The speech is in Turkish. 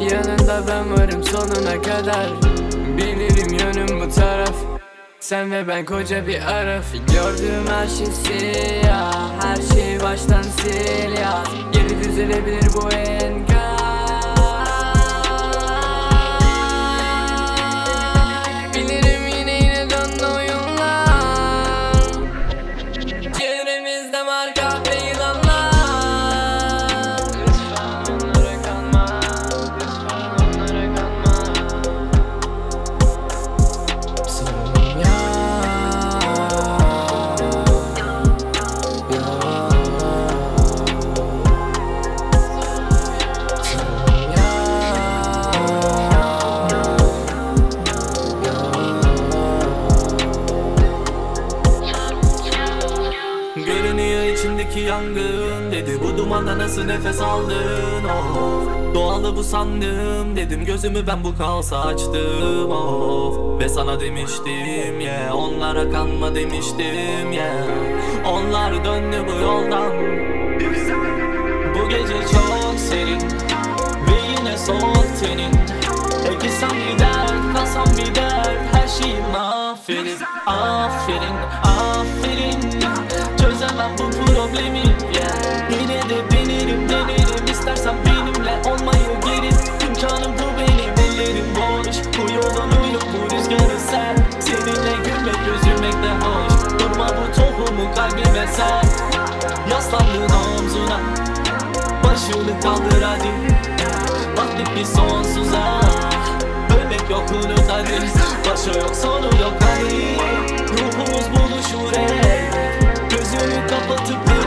Yanında ben varım sonuna kadar. Bilirim yönüm bu taraf. Sen ve ben koca bir araf. Gördüğüm her şey siyah. Her şeyi baştan sil yaz. Geri düzelebilir bu enkaz. Bilirim yine döndü oyunlar. Çevremizde marka ve yılanlar. Lütfen onlara kanma. Lütfen onlara kanma. Sanırım ya. Görünüyor içindeki yangın. Dedi bu dumanda nasıl nefes aldın, of. Doğalı bu sandım. Dedim gözümü ben bu kaosa açtım, of. Ve sana demiştim ya, yeah. Onlara kanma demiştim ya, yeah. Onlar döndü bu yoldan. Bu gece çok serin ve yine soğuk tenin. Ekisem bir dert, kalsam bir dert. Her şeyi mahvedip aferin, aferin. Çözemem bu problemi, yeah. Yine de denerim istersen benimle olmayı geri. İmkanım bu benim, ellerim boş. Bu yolun uyup bu rüzgarı ser. Seninle gülmek üzülmek de hoş. Durma bu tohumu kalbime ser. Yaslandığın omzuna başını kaldır hadi. Baktık bir sonsuza. Ölmek yok unut hadi. Başı yok sonu yok hadi. Ruhumuz buluşur elbet. Gözünü kapatıp